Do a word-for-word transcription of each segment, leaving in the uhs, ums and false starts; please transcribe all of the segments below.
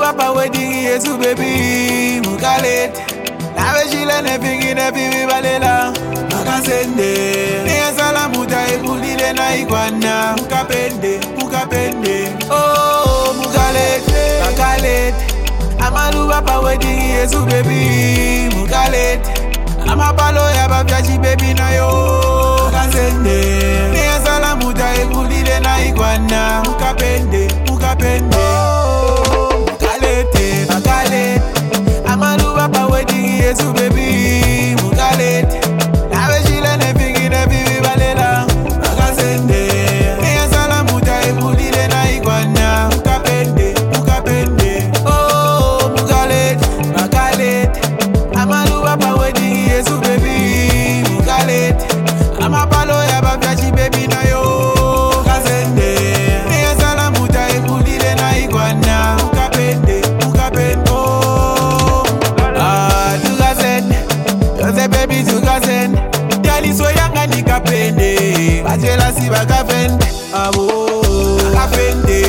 papa wedding Yesu baby mukalet. Nawe shile ne fingi ne piwi balela makasende. Niya salamuta ipulile na ikwana mukapende mukapende. Oh mukalet mukalet. Amalu papa wedding Yesu baby mukalet. Amapalo ya babyachi baby na yo makasende. Niya salamuta ipulile na ikwana mukapende mukapende. Mukalete mukalet. Amalu papa wedding Yesu baby mukalet. Nawe shile ne fingi ne piwi balela makasende. Niya salamuta ipulile na ikwana mukapende mukapende. Oh mukalet mukalet. Amalu papa wedding Yesu baby mukalet. Amapalo ya babyachi baby na yo makasende. Niya salamuta ipulile na ikwana mukapende mukapende. Yose baby tukasen Yali so yanga nikapende Bajela si bakafende Abo Bakafende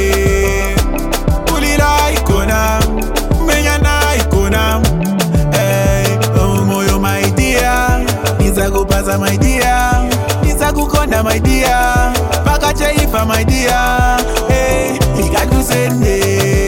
Ulila ikona Menyana ikona Hey Oh moyo my dear Nisa kupasa my dear Nisa kukonda my dear Baka cheifa my dear Hey Ikatu sende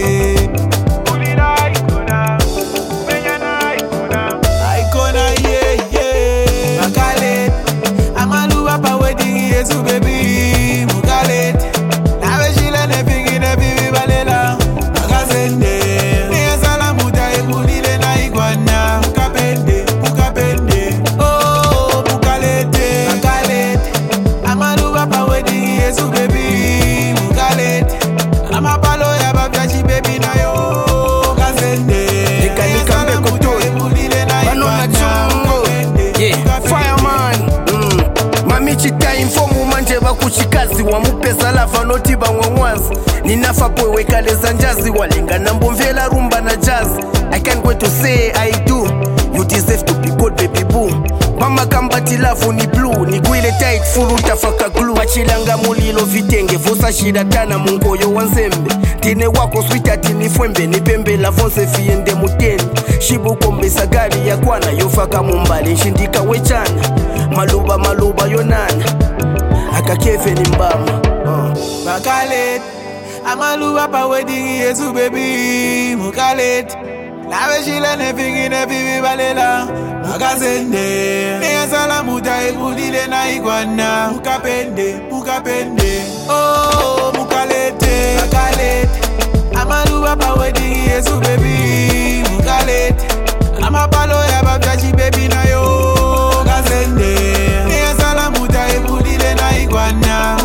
Yesu baby mukalet. Nawe shile ne fingi ne piwi balela makasende. Niya salamuta ipulile na ikwana mukapende mukapende. Oh mukalete mukalet. Amalu papa wedding Yesu baby mukalet. Amapalo ya babyachi baby na yo makasende. Niya salamuta ipulile na ikwana mukapende mukapende. Mamichita informu manje bakuchikazi wamupesa lava noti bamwamwazi. Ninafa pwewe kaleza njazi walenga nambo mvela rumba na jazz. I can't wait to say I do. You deserve to be good baby boo. Mama kambati lavu ni blue. Niguile tight fulu tafaka glue. Machilanga mulilo vitenge vosa shida tana mungoyo wanzembe. Tine wako swita tini fwembe. Nipembe la vonse fiende muteni. Shibu kombe sagari ya kwana yofaka mumbali nshindika wechana. Maluba maluba yonana akakefe ni mbama uh. Mukalet. Amalu papa wedding Yesu baby mukalet. Nawe shile ne fingi ne piwi balela makasende. Niya salamuta ipulile na ikwana mukapende mukapende. Oh mukalete mukalet. Amalu papa wedding Yesu baby mukalet. Amapalo ya babyachi baby na yo makasende. Niya salamuta ipulile na ikwana